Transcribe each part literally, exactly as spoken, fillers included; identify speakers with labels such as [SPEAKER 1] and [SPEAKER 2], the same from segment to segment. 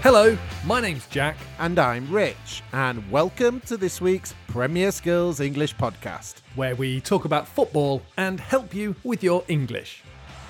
[SPEAKER 1] Hello, my name's Jack.
[SPEAKER 2] And I'm Rich, and welcome to this week's Premier Skills English podcast,
[SPEAKER 1] where we talk about football and help you with your English.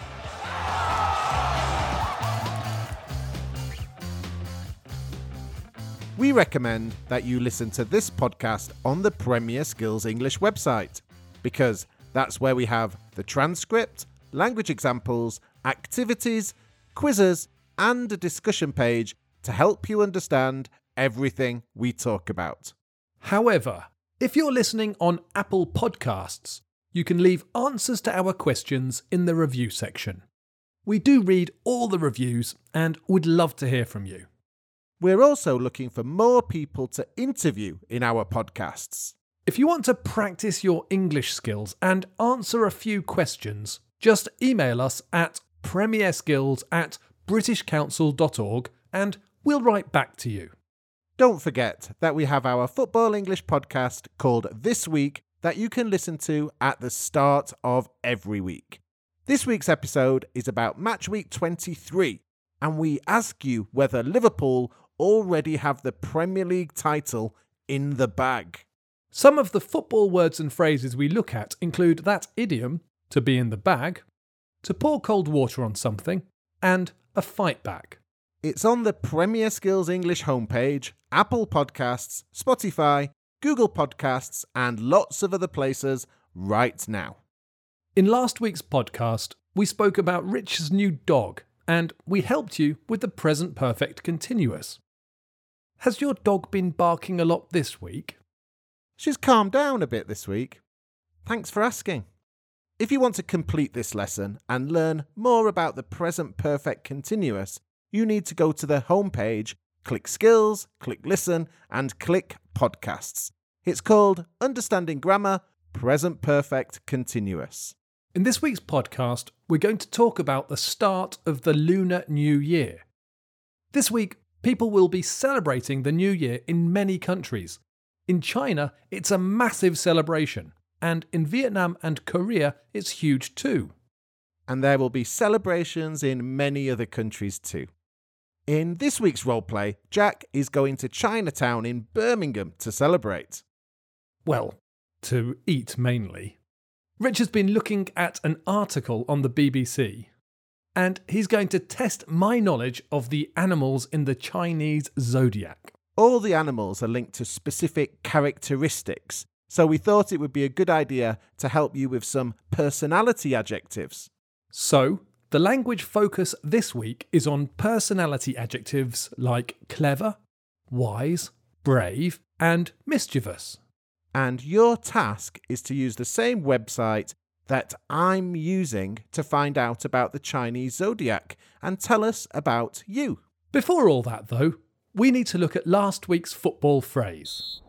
[SPEAKER 2] We recommend that you listen to this podcast on the Premier Skills English website, because that's where we have the transcript, language examples, activities, quizzes, and a discussion page to help you understand everything we talk about.
[SPEAKER 1] However, if you're listening on Apple Podcasts, you can leave answers to our questions in the review section. We do read all the reviews and would love to hear from you.
[SPEAKER 2] We're also looking for more people to interview in our podcasts.
[SPEAKER 1] If you want to practice your English skills and answer a few questions, just email us at premierskills at britishcouncil dot org and we'll write back to you.
[SPEAKER 2] Don't forget that we have our Football English podcast called This Week that you can listen to at the start of every week. This week's episode is about match week twenty-three, and we ask you whether Liverpool already have the Premier League title in the bag.
[SPEAKER 1] Some of the football words and phrases we look at include that idiom, to be in the bag, to pour cold water on something, and a fight back.
[SPEAKER 2] It's on the Premier Skills English homepage, Apple Podcasts, Spotify, Google Podcasts, and lots of other places right now.
[SPEAKER 1] In last week's podcast, we spoke about Rich's new dog, and we helped you with the present perfect continuous. Has your dog been barking a lot this week?
[SPEAKER 2] She's calmed down a bit this week. Thanks for asking. If you want to complete this lesson and learn more about the present perfect continuous, you need to go to the homepage, click Skills, click Listen, and click Podcasts. It's called Understanding Grammar, Present Perfect Continuous.
[SPEAKER 1] In this week's podcast, we're going to talk about the start of the Lunar New Year. This week, people will be celebrating the New Year in many countries. In China, it's a massive celebration, and in Vietnam and Korea, it's huge too.
[SPEAKER 2] And there will be celebrations in many other countries too. In this week's roleplay, Jack is going to Chinatown in Birmingham to celebrate.
[SPEAKER 1] Well, to eat mainly. Rich has been looking at an article on the B B C, and he's going to test my knowledge of the animals in the Chinese zodiac.
[SPEAKER 2] All the animals are linked to specific characteristics, so we thought it would be a good idea to help you with some personality adjectives.
[SPEAKER 1] So, the language focus this week is on personality adjectives like clever, wise, brave, and mischievous.
[SPEAKER 2] And your task is to use the same website that I'm using to find out about the Chinese zodiac and tell us about you.
[SPEAKER 1] Before all that, though, we need to look at last week's football phrase.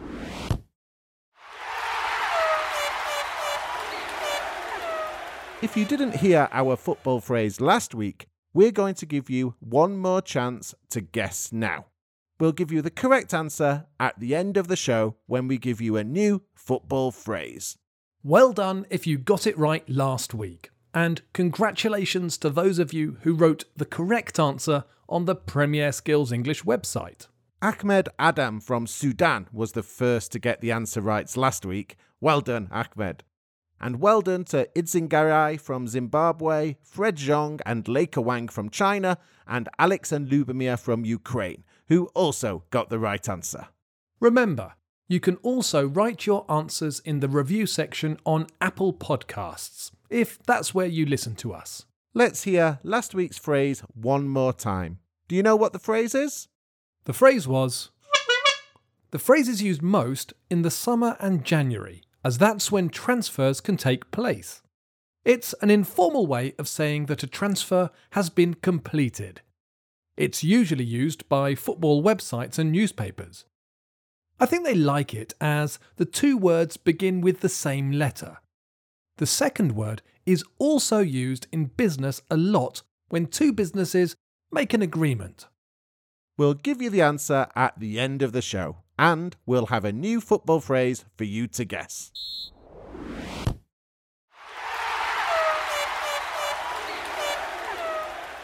[SPEAKER 2] If you didn't hear our football phrase last week, we're going to give you one more chance to guess now. We'll give you the correct answer at the end of the show when we give you a new football phrase.
[SPEAKER 1] Well done if you got it right last week, and congratulations to those of you who wrote the correct answer on the Premier Skills English website.
[SPEAKER 2] Ahmed Adam from Sudan was the first to get the answer right last week. Well done, Ahmed. And well done to Idzingarai from Zimbabwe, Fred Zhong and Leica Wang from China, and Alex and Lubomir from Ukraine, who also got the right answer.
[SPEAKER 1] Remember, you can also write your answers in the review section on Apple Podcasts, if that's where you listen to us.
[SPEAKER 2] Let's hear last week's phrase one more time. Do you know what the phrase is?
[SPEAKER 1] The phrase was... The phrase is used most in the summer and January, as that's when transfers can take place. It's an informal way of saying that a transfer has been completed. It's usually used by football websites and newspapers. I think they like it as the two words begin with the same letter. The second word is also used in business a lot when two businesses make an agreement.
[SPEAKER 2] We'll give you the answer at the end of the show, and we'll have a new football phrase for you to guess.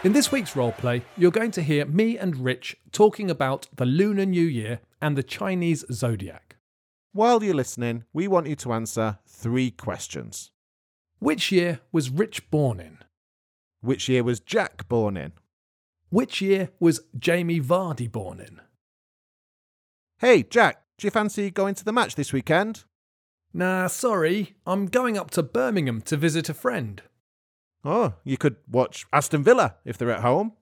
[SPEAKER 1] In this week's roleplay, you're going to hear me and Rich talking about the Lunar New Year and the Chinese zodiac.
[SPEAKER 2] While you're listening, we want you to answer three questions.
[SPEAKER 1] Which year was Rich born in?
[SPEAKER 2] Which year was Jack born in?
[SPEAKER 1] Which year was Jamie Vardy born in?
[SPEAKER 2] Hey, Jack, do you fancy going to the match this weekend?
[SPEAKER 1] Nah, sorry, I'm going up to Birmingham to visit a friend.
[SPEAKER 2] Oh, you could watch Aston Villa if they're at home.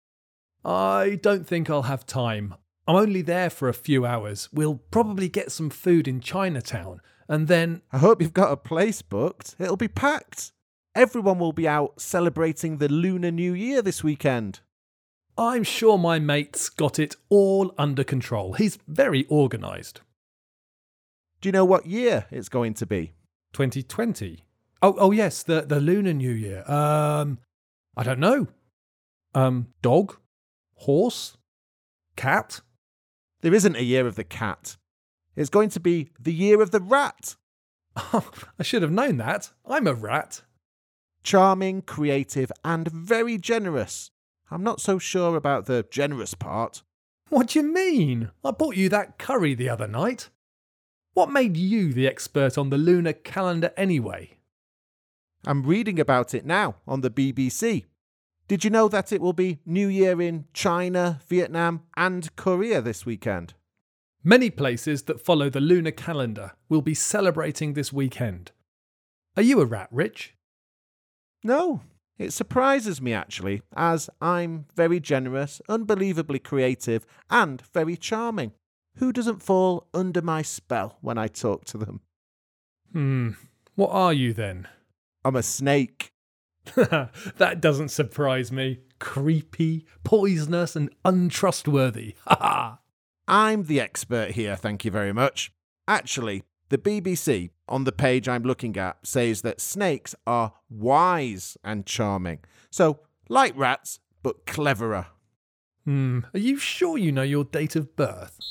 [SPEAKER 1] I don't think I'll have time. I'm only there for a few hours. We'll probably get some food in Chinatown, and then...
[SPEAKER 2] I hope you've got a place booked. It'll be packed. Everyone will be out celebrating the Lunar New Year this weekend.
[SPEAKER 1] I'm sure my mate's got it all under control. He's very organised.
[SPEAKER 2] Do you know what year it's going to be?
[SPEAKER 1] twenty twenty. Oh, oh yes, the, the Lunar New Year. Um, I don't know. Um, dog? Horse? Cat?
[SPEAKER 2] There isn't a year of the cat. It's going to be the year of the rat.
[SPEAKER 1] Oh, I should have known that. I'm a rat.
[SPEAKER 2] Charming, creative, and very generous. I'm not so sure about the generous part.
[SPEAKER 1] What do you mean? I bought you that curry the other night. What made you the expert on the lunar calendar anyway?
[SPEAKER 2] I'm reading about it now on the B B C. Did you know that it will be New Year in China, Vietnam, and Korea this weekend?
[SPEAKER 1] Many places that follow the lunar calendar will be celebrating this weekend. Are you a rat, Rich?
[SPEAKER 2] No, it surprises me actually, as I'm very generous, unbelievably creative, and very charming. Who doesn't fall under my spell when I talk to them?
[SPEAKER 1] Hmm, what are you then?
[SPEAKER 2] I'm a snake.
[SPEAKER 1] That doesn't surprise me. Creepy, poisonous, and untrustworthy. Ha ha!
[SPEAKER 2] I'm the expert here, thank you very much. Actually, the B B C, on the page I'm looking at, says that snakes are wise and charming. So, like rats, but cleverer.
[SPEAKER 1] Hmm, are you sure you know your date of birth?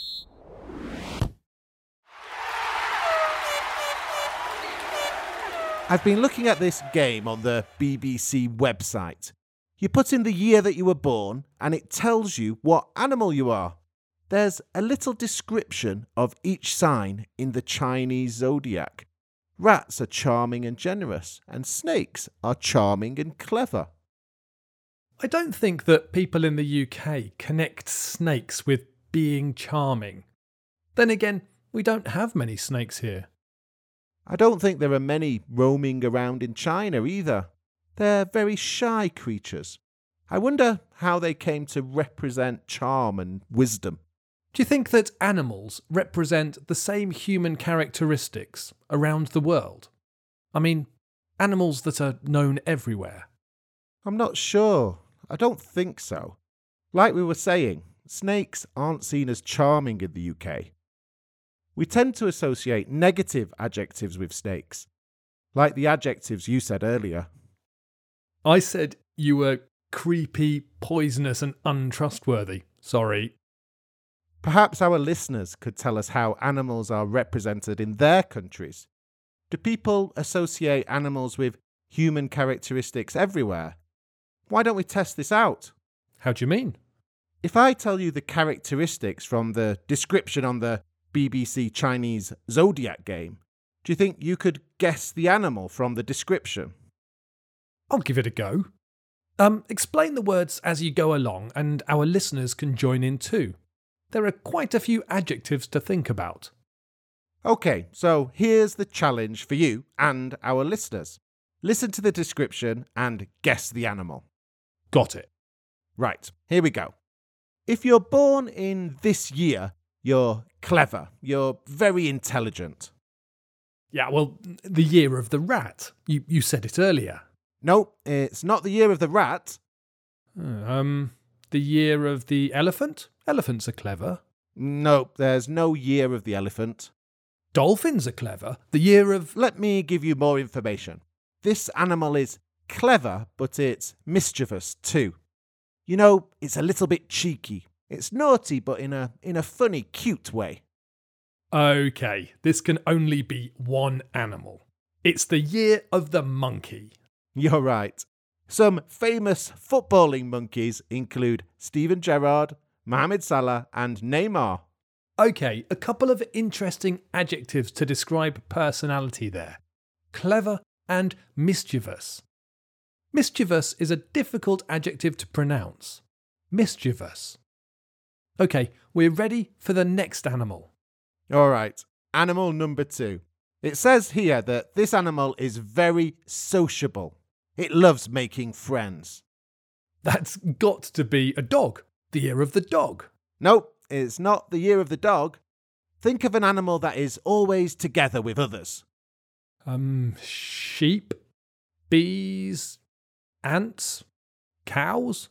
[SPEAKER 2] I've been looking at this game on the B B C website. You put in the year that you were born and it tells you what animal you are. There's a little description of each sign in the Chinese zodiac. Rats are charming and generous, and snakes are charming and clever.
[SPEAKER 1] I don't think that people in the U K connect snakes with being charming. Then again, we don't have many snakes here.
[SPEAKER 2] I don't think there are many roaming around in China either. They're very shy creatures. I wonder how they came to represent charm and wisdom.
[SPEAKER 1] Do you think that animals represent the same human characteristics around the world? I mean, animals that are known everywhere.
[SPEAKER 2] I'm not sure. I don't think so. Like we were saying, snakes aren't seen as charming in the U K. We tend to associate negative adjectives with snakes, like the adjectives you said earlier.
[SPEAKER 1] I said you were creepy, poisonous, and untrustworthy. Sorry.
[SPEAKER 2] Perhaps our listeners could tell us how animals are represented in their countries. Do people associate animals with human characteristics everywhere? Why don't we test this out?
[SPEAKER 1] How do you mean?
[SPEAKER 2] If I tell you the characteristics from the description on the B B C Chinese zodiac game, do you think you could guess the animal from the description?
[SPEAKER 1] I'll give it a go. Um, explain the words as you go along, and our listeners can join in too. There are quite a few adjectives to think about.
[SPEAKER 2] Okay, so here's the challenge for you and our listeners. Listen to the description and guess the animal.
[SPEAKER 1] Got it.
[SPEAKER 2] Right, here we go. If you're born in this year, you're clever, you're very intelligent.
[SPEAKER 1] Yeah, well, the year of the rat. You, you said it earlier.
[SPEAKER 2] No, it's not the year of the rat.
[SPEAKER 1] Um, the year of the elephant? Elephants are clever.
[SPEAKER 2] No, there's no year of the elephant.
[SPEAKER 1] Dolphins are clever. The year of...
[SPEAKER 2] Let me give you more information. This animal is clever, but it's mischievous too. You know, it's a little bit cheeky. It's naughty, but in a in a funny, cute way.
[SPEAKER 1] Okay, this can only be one animal. It's the year of the monkey.
[SPEAKER 2] You're right. Some famous footballing monkeys include Steven Gerrard, Mohamed Salah and Neymar.
[SPEAKER 1] Okay, a couple of interesting adjectives to describe personality there. Clever and mischievous. Mischievous is a difficult adjective to pronounce. Mischievous. Okay, we're ready for the next animal.
[SPEAKER 2] All right, animal number two. It says here that this animal is very sociable. It loves making friends.
[SPEAKER 1] That's got to be a dog. The year of the dog.
[SPEAKER 2] Nope, it's not the year of the dog. Think of an animal that is always together with others.
[SPEAKER 1] Um, sheep, bees, ants, cows?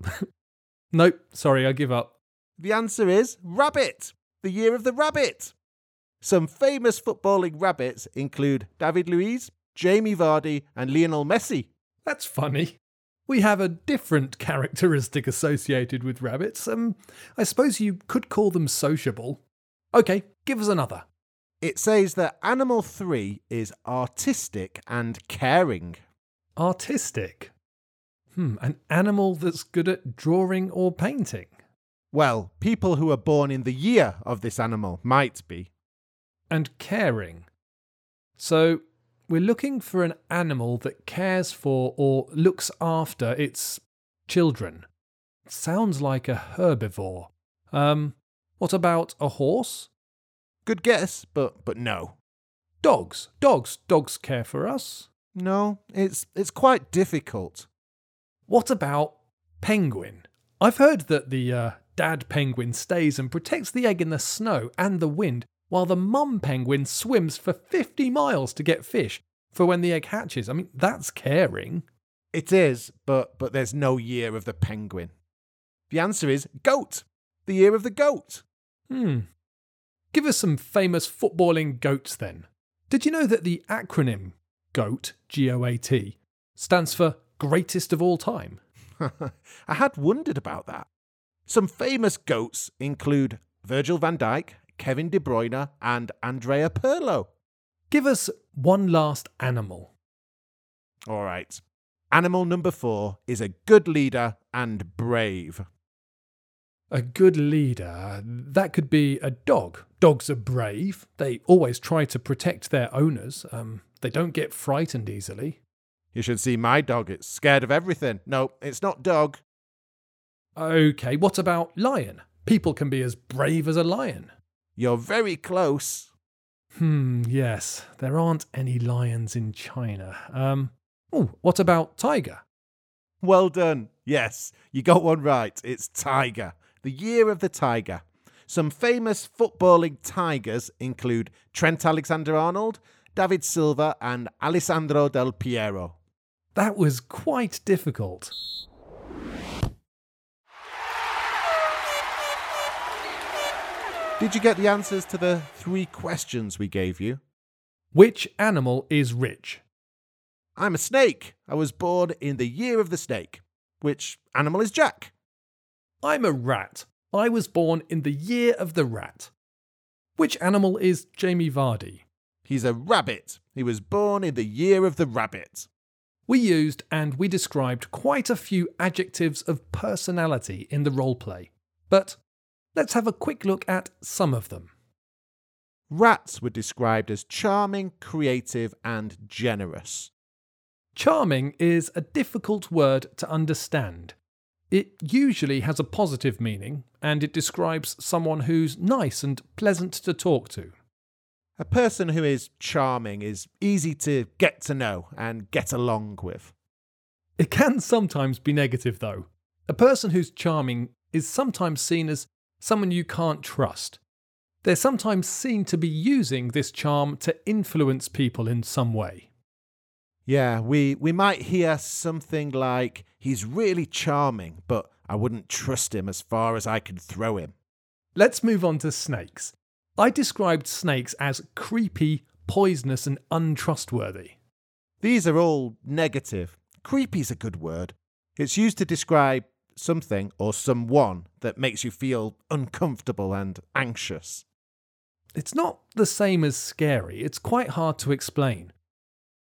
[SPEAKER 1] Nope, sorry, I give up.
[SPEAKER 2] The answer is rabbit. The year of the rabbit. Some famous footballing rabbits include David Luiz, Jamie Vardy and Lionel Messi.
[SPEAKER 1] That's funny. We have a different characteristic associated with rabbits. Um, I suppose you could call them sociable. Okay, give us another.
[SPEAKER 2] It says that animal three is artistic and caring.
[SPEAKER 1] Artistic? Hmm, an animal that's good at drawing or painting?
[SPEAKER 2] Well, people who are born in the year of this animal might be.
[SPEAKER 1] And caring. So, we're looking for an animal that cares for or looks after its children. Sounds like a herbivore. Um, what about a horse?
[SPEAKER 2] Good guess, but but no.
[SPEAKER 1] Dogs. Dogs. Dogs care for us.
[SPEAKER 2] No, it's it's quite difficult.
[SPEAKER 1] What about penguin? I've heard that the uh, dad penguin stays and protects the egg in the snow and the wind, while the mum penguin swims for fifty miles to get fish for when the egg hatches. I mean, that's caring.
[SPEAKER 2] It is, but but there's no year of the penguin. The answer is goat. The year of the goat.
[SPEAKER 1] Hmm. Give us some famous footballing goats then. Did you know that the acronym GOAT, G O A T, stands for greatest of all time?
[SPEAKER 2] I had wondered about that. Some famous goats include Virgil van Dijk, Kevin De Bruyne and Andrea Pirlo.
[SPEAKER 1] Give us one last animal.
[SPEAKER 2] All right. Animal number four is a good leader and brave.
[SPEAKER 1] A good leader, that could be a dog. Dogs are brave. They always try to protect their owners. Um, they don't get frightened easily.
[SPEAKER 2] You should see my dog. It's scared of everything. No, it's not dog.
[SPEAKER 1] Okay, what about lion? People can be as brave as a lion.
[SPEAKER 2] You're very close.
[SPEAKER 1] Hmm, yes. There aren't any lions in China. Um, oh, what about tiger?
[SPEAKER 2] Well done. Yes, you got one right. It's tiger. The year of the tiger. Some famous footballing tigers include Trent Alexander-Arnold, David Silva and Alessandro Del Piero.
[SPEAKER 1] That was quite difficult.
[SPEAKER 2] Did you get the answers to the three questions we gave you?
[SPEAKER 1] Which animal is rich?
[SPEAKER 2] I'm a snake. I was born in the year of the snake. Which animal is Jack?
[SPEAKER 1] I'm a rat. I was born in the year of the rat. Which animal is Jamie Vardy?
[SPEAKER 2] He's a rabbit. He was born in the year of the rabbit.
[SPEAKER 1] We used and we described quite a few adjectives of personality in the roleplay, but let's have a quick look at some of them.
[SPEAKER 2] Rats were described as charming, creative, and generous.
[SPEAKER 1] Charming is a difficult word to understand. It usually has a positive meaning, and it describes someone who's nice and pleasant to talk to.
[SPEAKER 2] A person who is charming is easy to get to know and get along with.
[SPEAKER 1] It can sometimes be negative, though. A person who's charming is sometimes seen as someone you can't trust. They're sometimes seen to be using this charm to influence people in some way.
[SPEAKER 2] Yeah, we, we might hear something like, he's really charming, but I wouldn't trust him as far as I can throw him.
[SPEAKER 1] Let's move on to snakes. I described snakes as creepy, poisonous and untrustworthy.
[SPEAKER 2] These are all negative. Creepy's a good word. It's used to describe something or someone that makes you feel uncomfortable and anxious.
[SPEAKER 1] It's not the same as scary. It's quite hard to explain.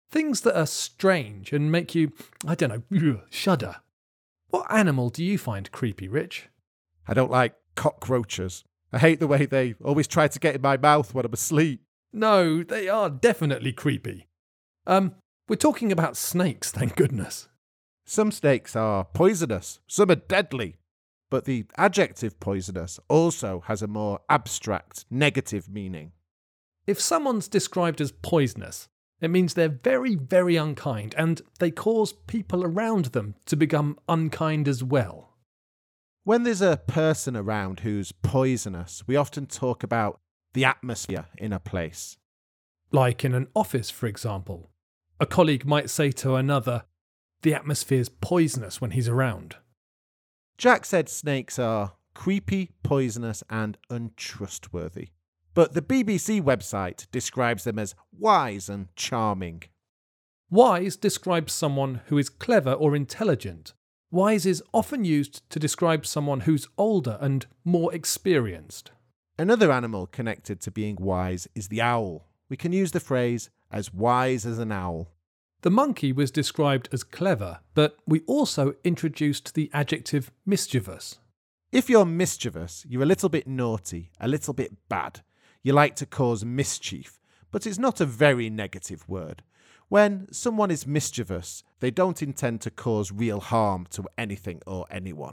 [SPEAKER 1] Things that are strange and make you, I don't know, shudder. What animal do you find creepy, Rich?
[SPEAKER 2] I don't like cockroaches. I hate the way they always try to get in my mouth when I'm asleep.
[SPEAKER 1] No, they are definitely creepy. Um, we're talking about snakes, thank goodness.
[SPEAKER 2] Some snakes are poisonous, some are deadly. But the adjective poisonous also has a more abstract, negative meaning.
[SPEAKER 1] If someone's described as poisonous, it means they're very, very unkind and they cause people around them to become unkind as well.
[SPEAKER 2] When there's a person around who's poisonous, we often talk about the atmosphere in a place.
[SPEAKER 1] Like in an office, for example. A colleague might say to another, "The atmosphere's poisonous when he's around."
[SPEAKER 2] Jack said snakes are creepy, poisonous and untrustworthy. But the B B C website describes them as wise and charming.
[SPEAKER 1] Wise describes someone who is clever or intelligent. Wise is often used to describe someone who's older and more experienced.
[SPEAKER 2] Another animal connected to being wise is the owl. We can use the phrase as wise as an owl.
[SPEAKER 1] The monkey was described as clever, but we also introduced the adjective mischievous.
[SPEAKER 2] If you're mischievous, you're a little bit naughty, a little bit bad. You like to cause mischief, but it's not a very negative word. When someone is mischievous, they don't intend to cause real harm to anything or anyone.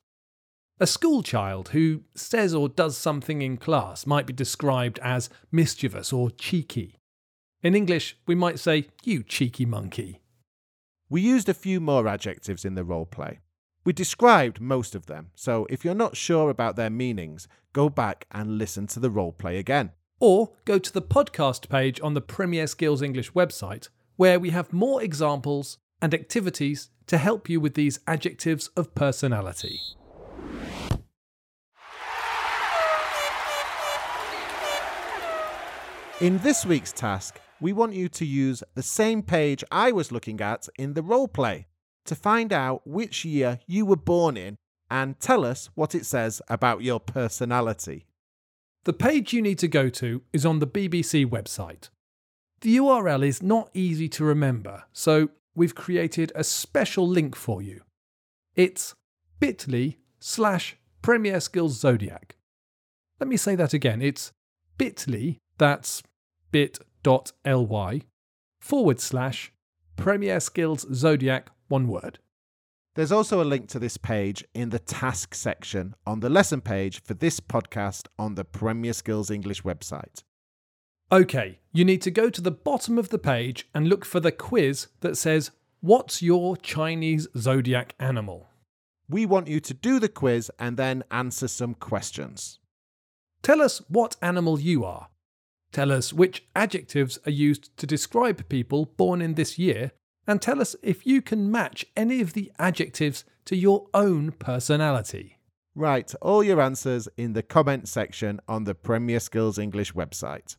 [SPEAKER 1] A schoolchild who says or does something in class might be described as mischievous or cheeky. In English, we might say, "You cheeky monkey."
[SPEAKER 2] We used a few more adjectives in the roleplay. We described most of them, so if you're not sure about their meanings, go back and listen to the roleplay again.
[SPEAKER 1] Or go to the podcast page on the Premier Skills English website, where we have more examples and activities to help you with these adjectives of personality.
[SPEAKER 2] In this week's task, we want you to use the same page I was looking at in the roleplay to find out which year you were born in and tell us what it says about your personality.
[SPEAKER 1] The page you need to go to is on the B B C website. The U R L is not easy to remember, so we've created a special link for you. It's bit.ly slash Premier Skills Zodiac. Let me say that again. It's bit.ly, that's bit.ly, forward slash Premier Skills Zodiac, one word.
[SPEAKER 2] There's also a link to this page in the task section on the lesson page for this podcast on the Premier Skills English website.
[SPEAKER 1] OK, you need to go to the bottom of the page and look for the quiz that says, "What's your Chinese zodiac animal?"
[SPEAKER 2] We want you to do the quiz and then answer some questions.
[SPEAKER 1] Tell us what animal you are. Tell us which adjectives are used to describe people born in this year, and tell us if you can match any of the adjectives to your own personality.
[SPEAKER 2] Write all your answers in the comment section on the Premier Skills English website.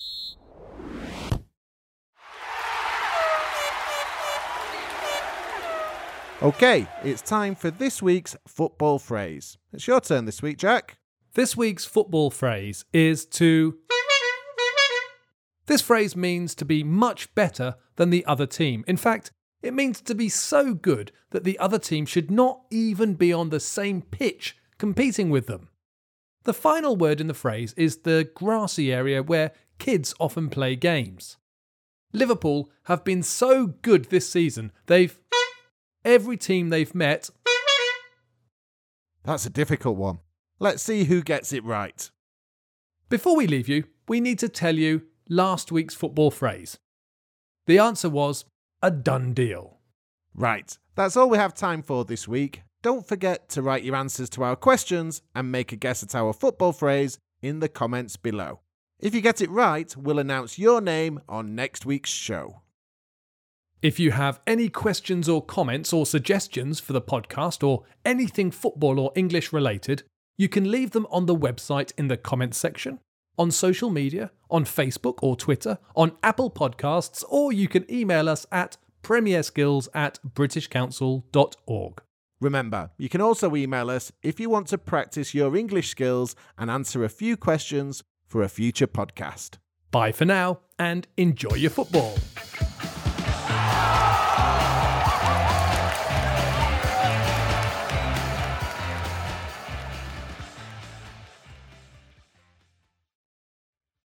[SPEAKER 2] OK, it's time for this week's football phrase. It's your turn this week, Jack.
[SPEAKER 1] This week's football phrase is to... This phrase means to be much better than the other team. In fact, it means to be so good that the other team should not even be on the same pitch competing with them. The final word in the phrase is the grassy area where kids often play games. Liverpool have been so good this season, they've... Every team they've met...
[SPEAKER 2] That's a difficult one. Let's see who gets it right.
[SPEAKER 1] Before we leave you, we need to tell you last week's football phrase. The answer was a done deal.
[SPEAKER 2] Right, that's all we have time for this week. Don't forget to write your answers to our questions and make a guess at our football phrase in the comments below. If you get it right, we'll announce your name on next week's show.
[SPEAKER 1] If you have any questions or comments or suggestions for the podcast or anything football or English related, you can leave them on the website in the comments section, on social media, on Facebook or Twitter, on Apple Podcasts, or you can email us at premierskills at british council dot org.
[SPEAKER 2] Remember, you can also email us if you want to practice your English skills and answer a few questions for a future podcast.
[SPEAKER 1] Bye for now and enjoy your football.